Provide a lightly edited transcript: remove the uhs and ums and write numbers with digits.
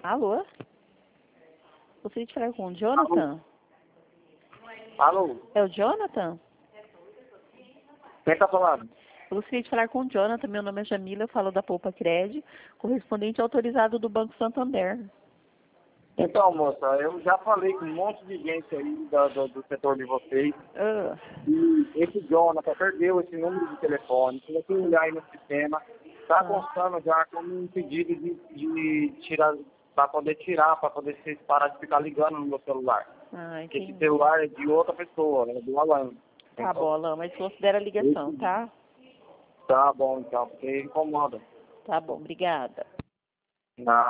Alô? Gostaria de falar com o Jonathan? Alô? É o Jonathan? Quem tá falando? Eu gostaria de falar com o Jonathan. Meu nome é Jamila, eu falo da Poupa Cred, correspondente autorizado do Banco Santander. Então, moça, eu já falei com um monte de gente aí do setor de vocês. Ah, E esse Jonathan perdeu esse número de telefone. Se você olhar aí no sistema, está constando já como um pedido de tirar, para poder vocês parar de ficar ligando no meu celular. Porque esse entendi. celular é de outra pessoa, é do Alan. Tá bom, Alain, mas considera a ligação, tá? Tá bom, então, porque incomoda. Tá bom, obrigada. Não.